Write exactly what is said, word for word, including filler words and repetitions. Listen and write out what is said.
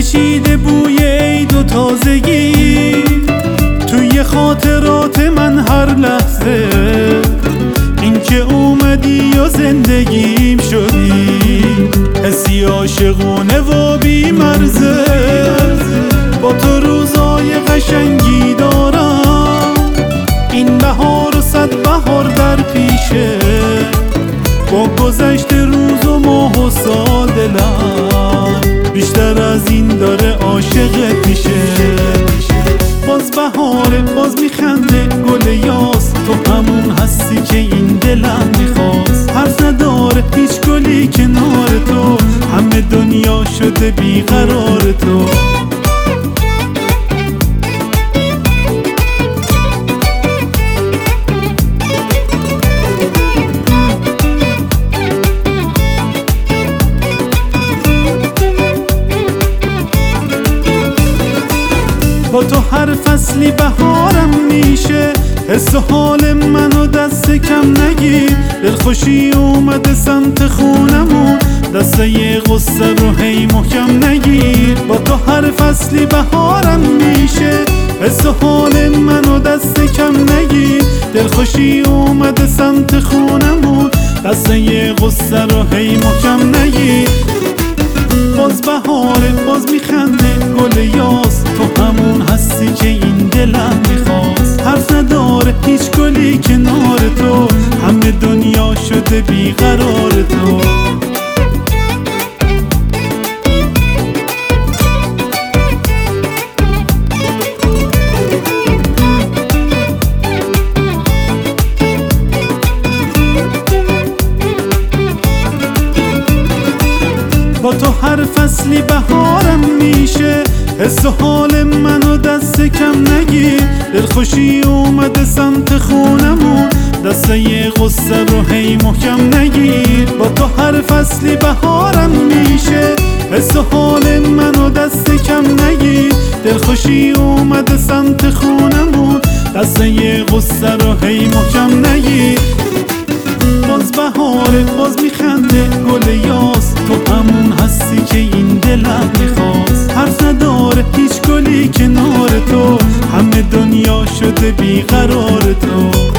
کشیده بوی عید و تازگی توی خاطرات من هر لحظه. این که اومدی و زندگیم شدی، حسی عاشقونه و بی مرزه. با تو روزای قشنگی دارم، این بهار و صد بهار در پیشه. با گذشت روز و ماه و سال دلم بیشتر از این داره عاشقت میشه. باز بهاره، باز میخنده گل یاس، تو همون هستی که این دلم میخواست. حرف نداره هیچ گلی کنار تو، همه دنیا شده بیقرار تو. با تو هر فصلی بهارم میشه، حس و حال منو دست کم نگیر. دلخوشی اومده سمت خونمون، دسته یه غصه رو هی محکم نگیر. با تو هر فصلی بهارم میشه، حس و حال منو دست کم نگیر. دلخوشی اومده سمت خونمون، دسته یه غصه رو هی محکم نگیر. باز بهاره، باز میخنده گل یاس، تو همون هستی که این دلم میخواست. حرف نداره هیچ گلی کنار تو، همه دنیا شده بیقرار تو. با تو هر فصلی بهارم میشه، حس و حال منو دست کم نگیر. دلخوشی اومده سمت خونمون، دسته یه غصه رو هی محکم نگیر. با تو هر فصلی بهارم میشه، حس و حال منو دست کم نگیر. دلخوشی اومده سمت خونمون، دسته یه غصه رو هی محکم نگیر. باز بهاره، باز میخنده گل یاس، تو همون هستی که این دلم میخواست. حرف نداره هیچ گلی کنار تو، همه دنیا شده بیقرار تو.